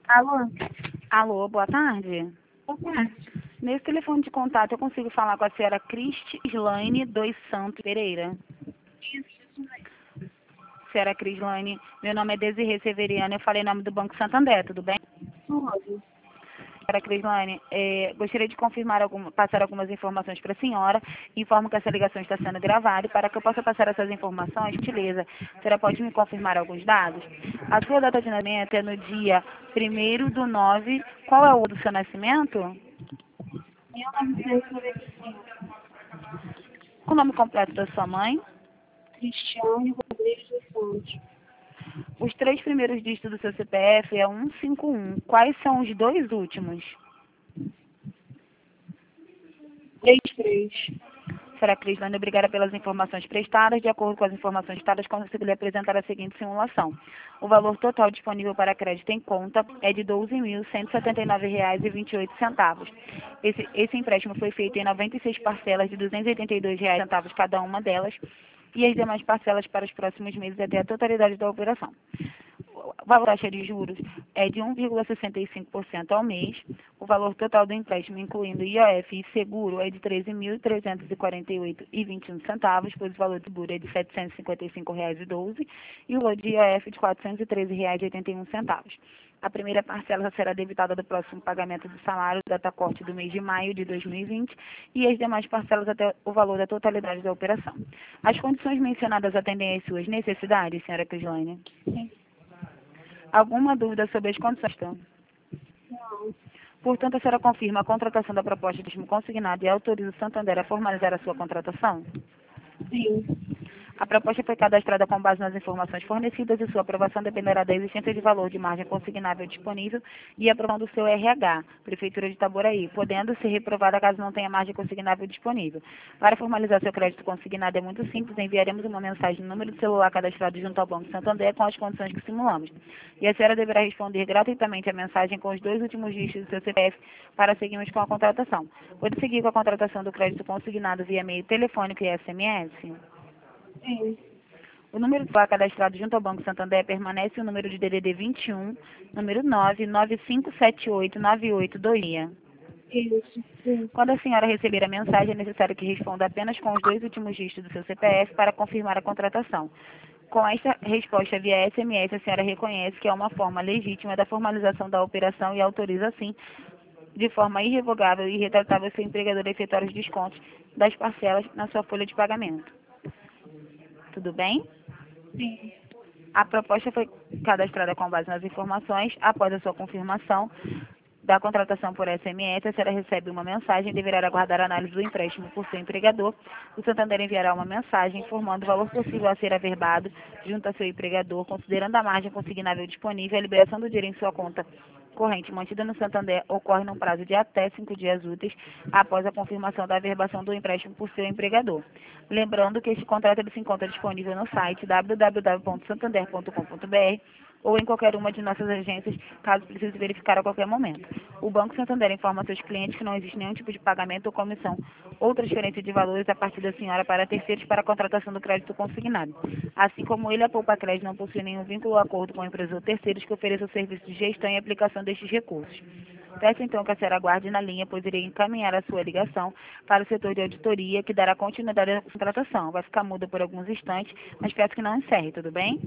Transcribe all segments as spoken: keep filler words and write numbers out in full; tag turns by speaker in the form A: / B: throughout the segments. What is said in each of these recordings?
A: Alô?
B: Alô, boa tarde.
A: Boa tarde.
B: Nesse telefone de contato eu consigo falar com a senhora Crislaine dos Santos Pereira.
A: Isso, isso mesmo.
B: Senhora Crislaine, meu nome é Desirê Severiano, eu falei em nome do Banco Santander, tudo bem?
A: Tudo.
B: Senhora Crislaine, eh, gostaria de confirmar alguma, passar algumas informações para a senhora. Informo que essa ligação está sendo gravada e para que eu possa passar essas informações, gentileza, a senhora pode me confirmar alguns dados? A sua data de nascimento é no dia primeiro do nove. Qual é o do seu nascimento?
A: mil novecentos e noventa e cinco.
B: O nome completo da sua mãe?
A: Cristiane Rodrigues dos Santos.
B: Os três primeiros dígitos do seu C P F é cento e cinquenta e um. Quais são os dois últimos?
A: três três.
B: Senhora Crislane, obrigada pelas informações prestadas. De acordo com as informações dadas, consigo lhe apresentar a seguinte simulação. O valor total disponível para crédito em conta é de doze mil cento e setenta e nove reais e vinte e oito centavos. Esse, esse empréstimo foi feito em noventa e seis parcelas de duzentos e oitenta e dois reais centavos cada uma delas e as demais parcelas para os próximos meses até a totalidade da operação. O valor da taxa de juros é de um vírgula sessenta e cinco por cento ao mês. O valor total do empréstimo, incluindo I O F e seguro, é de treze mil trezentos e quarenta e oito reais e vinte e um centavos, pois o valor do seguro é de setecentos e cinquenta e cinco reais e doze centavos e o valor de I O F de quatrocentos e treze reais e oitenta e um centavos. A primeira parcela será debitada do próximo pagamento do salário, data corte do mês de maio de dois mil e vinte, e as demais parcelas até o valor da totalidade da operação. As condições mencionadas atendem às suas necessidades, senhora Crislaine?
A: Sim.
B: Alguma dúvida sobre as condições?
A: Não.
B: Portanto, a senhora confirma a contratação da proposta de empréstimo consignado e autoriza o Santander a formalizar a sua contratação?
A: Sim.
B: A proposta foi cadastrada com base nas informações fornecidas e sua aprovação dependerá da existência de valor de margem consignável disponível e aprovação do seu R H, Prefeitura de Itaboraí, podendo ser reprovada caso não tenha margem consignável disponível. Para formalizar seu crédito consignado é muito simples, enviaremos uma mensagem no número de celular cadastrado junto ao Banco Santander com as condições que simulamos. E a senhora deverá responder gratuitamente a mensagem com os dois últimos dígitos do seu C P F para seguirmos com a contratação. Pode seguir com a contratação do crédito consignado via e-mail telefônico e S M S?
A: Sim.
B: O número de celular cadastrado junto ao Banco Santander permanece o número de D D D vinte e um, número nove nove cinco sete oito nove oito dois seis.
A: Isso. Sim.
B: Quando a senhora receber a mensagem, é necessário que responda apenas com os dois últimos dígitos do seu C P F para confirmar a contratação. Com esta resposta via S M S, a senhora reconhece que é uma forma legítima da formalização da operação e autoriza, assim, de forma irrevogável e irretratável, seu empregador a efetuar os descontos das parcelas na sua folha de pagamento. Tudo bem?
A: Sim.
B: A proposta foi cadastrada com base nas informações. Após a sua confirmação da contratação por S M S, a senhora recebe uma mensagem e deverá aguardar a análise do empréstimo por seu empregador. O Santander enviará uma mensagem informando o valor possível a ser averbado junto a seu empregador, considerando a margem consignável disponível. A liberação do dinheiro em sua conta corrente mantida no Santander ocorre num prazo de até cinco dias úteis após a confirmação da averbação do empréstimo por seu empregador. Lembrando que este contrato ele se encontra disponível no site w w w ponto santander ponto com ponto b r ou em qualquer uma de nossas agências, caso precise verificar a qualquer momento. O Banco Santander informa a seus clientes que não existe nenhum tipo de pagamento ou comissão ou transferência de valores a partir da senhora para terceiros para a contratação do crédito consignado. Assim como ele, a Poupa Crédito não possui nenhum vínculo ou acordo com empresas ou terceiros que ofereçam serviços de gestão e aplicação destes recursos. Peço então que a senhora aguarde na linha, pois irei encaminhar a sua ligação para o setor de auditoria, que dará continuidade à contratação. Vai ficar muda por alguns instantes, mas peço que não encerre, tudo bem?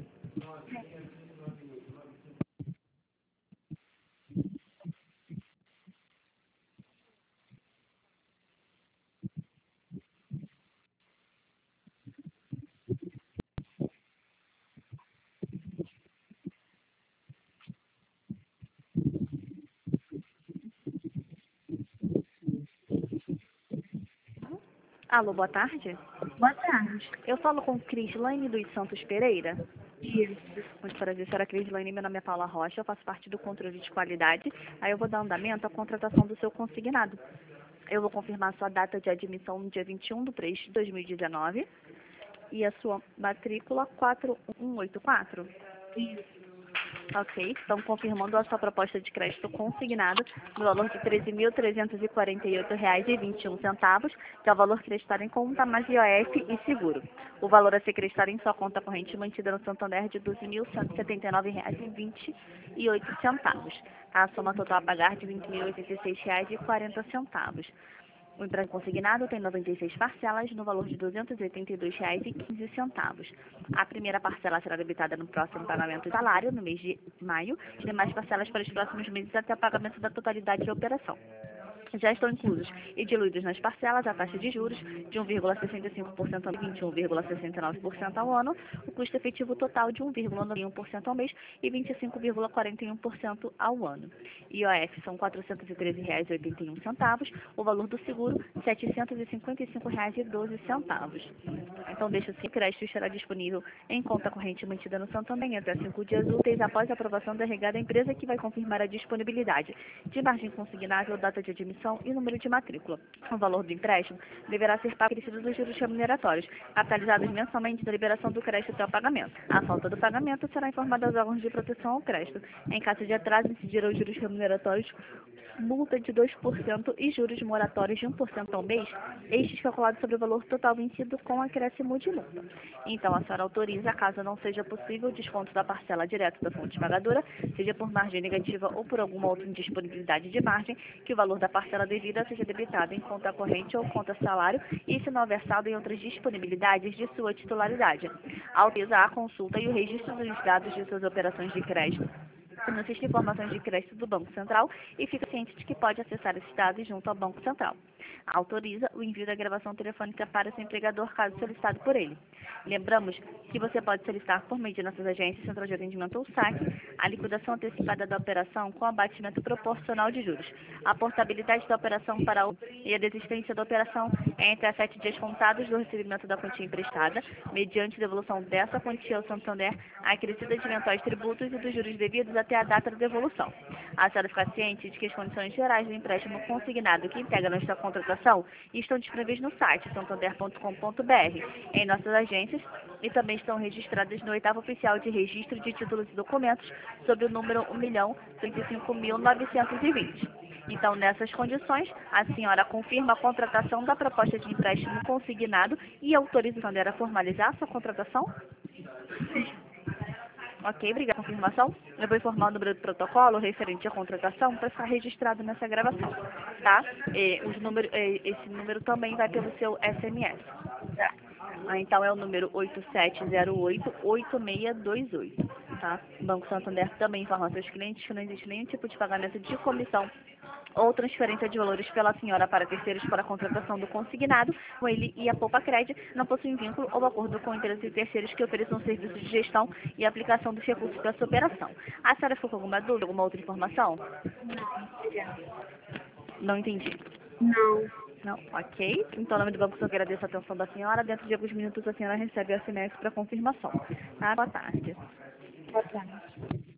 B: Alô, boa tarde.
A: Boa tarde.
B: Eu falo com Crislaine dos Santos Pereira.
A: Isso.
B: Muito prazer, senhora Crislaine. Meu nome é Paula Rocha, eu faço parte do controle de qualidade. Aí eu vou dar andamento à contratação do seu consignado. Eu vou confirmar a sua data de admissão no dia vinte e um de três de dois mil e dezenove e a sua matrícula quatro um oito quatro.
A: Isso.
B: Ok, estão confirmando a sua proposta de crédito consignado no valor de treze mil trezentos e quarenta e oito reais e vinte e um centavos, que é o valor creditado em conta mais I O F e seguro. O valor a ser creditado em sua conta corrente mantida no Santander de doze mil cento e setenta e nove reais e vinte e oito centavos.
C: a soma total a pagar de vinte mil e oitenta e seis reais e quarenta centavos. O empréstimo consignado tem noventa e seis parcelas no valor de duzentos e oitenta e dois reais e quinze centavos. A primeira parcela será debitada no próximo pagamento de salário, no mês de maio, e demais parcelas para os próximos meses até o pagamento da totalidade da operação. Já estão inclusos e diluídos nas parcelas a taxa de juros de um vírgula sessenta e cinco por cento ao mês, vinte e um vírgula sessenta e nove por cento ao ano, o custo efetivo total de um vírgula noventa e um por cento ao mês e vinte e cinco vírgula quarenta e um por cento ao ano. I O F são quatrocentos e treze reais e oitenta e um centavos, o valor do seguro setecentos e cinquenta e cinco reais e doze centavos. Então, deixa assim, o crédito estará disponível em conta corrente mantida no Santander até cinco dias úteis após a aprovação da regada empresa, que vai confirmar a disponibilidade de margem consignável, data de admissão e número de matrícula. O valor do empréstimo deverá ser pago acrescido dos juros remuneratórios, capitalizados mensalmente da liberação do crédito até o pagamento. A falta do pagamento será informada aos órgãos de proteção ao crédito. Em caso de atraso, incidirão os juros remuneratórios, multa de dois por cento e juros moratórios de um por cento ao mês, estes calculados sobre o valor total vencido com acréscimo de multa. Então, a senhora autoriza, caso não seja possível, o desconto da parcela direto da fonte pagadora, seja por margem negativa ou por alguma outra indisponibilidade de margem, que o valor da parcela devida seja debitado em conta corrente ou conta salário e, se não versado, em outras disponibilidades de sua titularidade. Autoriza a consulta e o registro dos dados de suas operações de crédito no Sistema de Informações de Crédito do Banco Central e fica ciente de que pode acessar esses dados junto ao Banco Central. Autoriza o envio da gravação telefônica para seu empregador, caso solicitado por ele. Lembramos que você pode solicitar por meio de nossas agências, central de atendimento ou saque, a liquidação antecipada da operação com abatimento proporcional de juros. A portabilidade da operação para o e a desistência da operação é entre a sete dias contados do recebimento da quantia emprestada, mediante devolução dessa quantia ao Santander, acrescida de eventuais tributos e dos juros devidos até a data da devolução. A senhora fica ciente de que as condições gerais do empréstimo consignado que integra nossa contratação estão disponíveis no site santander ponto com ponto br, em nossas agências, e também estão registradas no oitavo oficial de registro de títulos e documentos sob o número um milhão cento e cinco mil novecentos e vinte. Então, nessas condições, a senhora confirma a contratação da proposta de empréstimo consignado e autoriza a Santander a formalizar a sua contratação? Ok, obrigada pela confirmação. Eu vou informar o número do protocolo referente à contratação para estar registrado nessa gravação, tá? E os número, e, esse número também vai pelo seu S M S.
A: Tá.
C: Ah, então, é o número oito sete zero oito, oito seis dois oito, tá? O Banco Santander também informa aos seus clientes que não existe nenhum tipo de pagamento de comissão ou transferência de valores pela senhora para terceiros para a contratação do consignado, com ele e a Poupa Cred não possuem vínculo ou acordo com empresas e terceiros que ofereçam serviços de gestão e aplicação dos recursos para sua operação. A senhora ficou com alguma dúvida, alguma outra informação?
A: Não, obrigada.
C: Não entendi.
A: Não.
C: Não, ok. Então, em nome do Banco, eu agradeço a atenção da senhora. Dentro de alguns minutos, a senhora recebe o S M S para confirmação. Tá? Boa tarde.
A: Boa tarde.